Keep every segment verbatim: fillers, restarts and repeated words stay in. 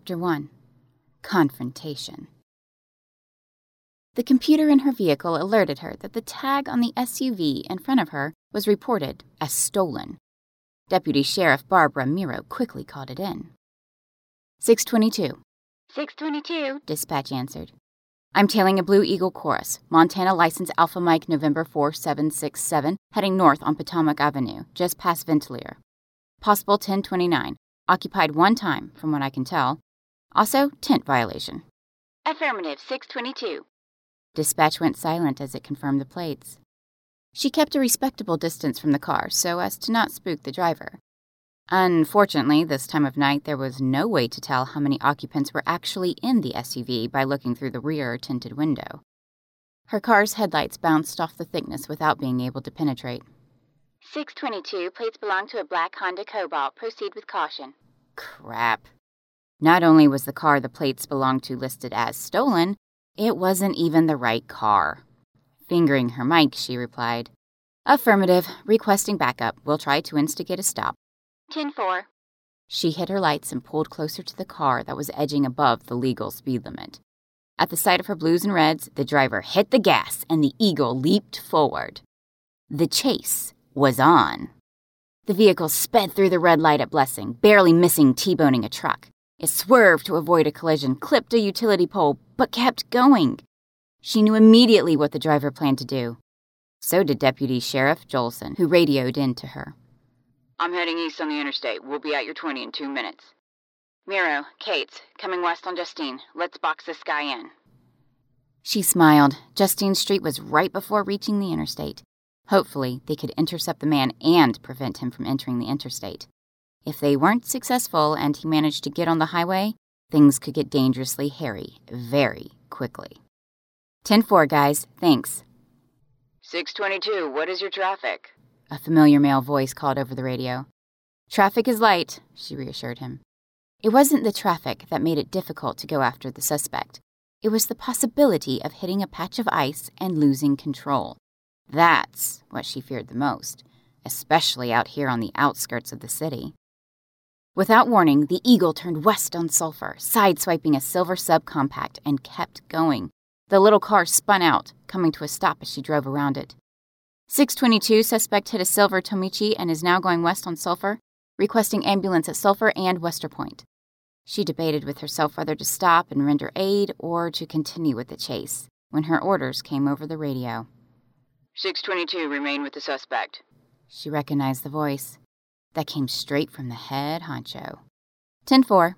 Chapter one. Confrontation. The computer in her vehicle alerted her that the tag on the S U V in front of her was reported as stolen. Deputy Sheriff Barbara Miro quickly called it in. six twenty-two. six twenty-two, dispatch answered. I'm tailing a Blue Eagle Chorus, Montana license Alpha Mike November four seven six seven, heading north on Potomac Avenue, just past Ventilier. Possible ten twenty-nine. Occupied one time, from what I can tell. Also, tent violation. Affirmative, six twenty-two. Dispatch went silent as it confirmed the plates. She kept a respectable distance from the car so as to not spook the driver. Unfortunately, this time of night there was no way to tell how many occupants were actually in the S U V by looking through the rear tinted window. Her car's headlights bounced off the thickness without being able to penetrate. six twenty-two, plates belong to a black Honda Cobalt. Proceed with caution. Crap. Not only was the car the plates belonged to listed as stolen, it wasn't even the right car. Fingering her mic, she replied, Affirmative, requesting backup. We'll try to instigate a stop. ten four. She hit her lights and pulled closer to the car that was edging above the legal speed limit. At the sight of her blues and reds, the driver hit the gas and the Eagle leaped forward. The chase was on. The vehicle sped through the red light at Blessing, barely missing T-boning a truck. It swerved to avoid a collision, clipped a utility pole, but kept going. She knew immediately what the driver planned to do. So did Deputy Sheriff Jolson, who radioed in to her. I'm heading east on the interstate. We'll be at your twenty in two minutes. Miro, Cates, coming west on Justine. Let's box this guy in. She smiled. Justine Street was right before reaching the interstate. Hopefully, they could intercept the man and prevent him from entering the interstate. If they weren't successful and he managed to get on the highway, things could get dangerously hairy very quickly. ten four, guys. Thanks. six twenty-two, what is your traffic? A familiar male voice called over the radio. Traffic is light, she reassured him. It wasn't the traffic that made it difficult to go after the suspect. It was the possibility of hitting a patch of ice and losing control. That's what she feared the most, especially out here on the outskirts of the city. Without warning, the Eagle turned west on Sulphur, sideswiping a silver subcompact, and kept going. The little car spun out, coming to a stop as she drove around it. six twenty-two, suspect hit a silver Tomichi and is now going west on Sulphur, requesting ambulance at Sulphur and Wester Point. She debated with herself whether to stop and render aid or to continue with the chase, when her orders came over the radio. six twenty-two, remain with the suspect. She recognized the voice. That came straight from the head honcho. ten four.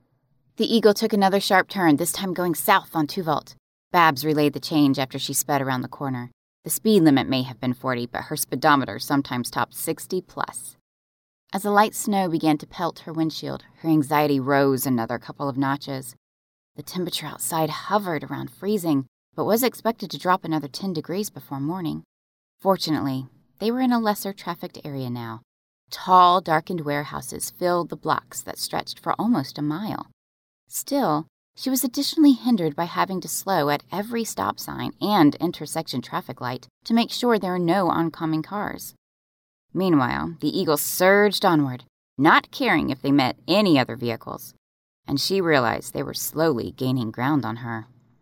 The Eagle took another sharp turn, this time going south on Tuvalt. Babs relayed the change after she sped around the corner. The speed limit may have been forty, but her speedometer sometimes topped sixty plus. As the light snow began to pelt her windshield, her anxiety rose another couple of notches. The temperature outside hovered around freezing, but was expected to drop another ten degrees before morning. Fortunately, they were in a lesser trafficked area now. Tall, darkened warehouses filled the blocks that stretched for almost a mile. Still, she was additionally hindered by having to slow at every stop sign and intersection traffic light to make sure there are no oncoming cars. Meanwhile, the Eagle surged onward, not caring if they met any other vehicles, and she realized they were slowly gaining ground on her.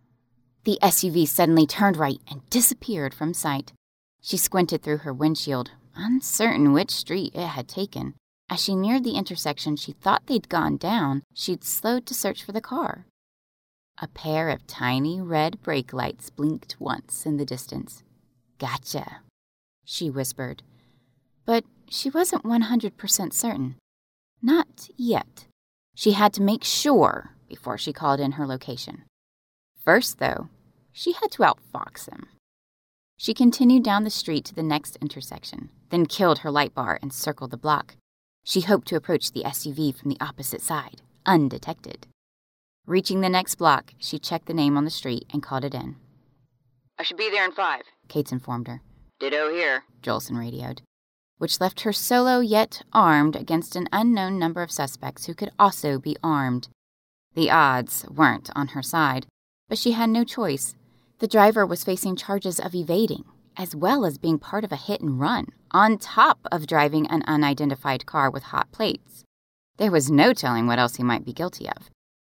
The S U V suddenly turned right and disappeared from sight. She squinted through her windshield, uncertain which street it had taken. As she neared the intersection she thought they'd gone down, she'd slowed to search for the car. A pair of tiny red brake lights blinked once in the distance. Gotcha, she whispered. But she wasn't one hundred percent certain. Not yet. She had to make sure before she called in her location. First, though, she had to outfox him. She continued down the street to the next intersection, then killed her light bar and circled the block. She hoped to approach the S U V from the opposite side, undetected. Reaching the next block, she checked the name on the street and called it in. I should be there in five, Cates informed her. Ditto here, Jolson radioed, which left her solo yet armed against an unknown number of suspects who could also be armed. The odds weren't on her side, but she had no choice. The driver was facing charges of evading, as well as being part of a hit and run, on top of driving an unidentified car with hot plates. There was no telling what else he might be guilty of.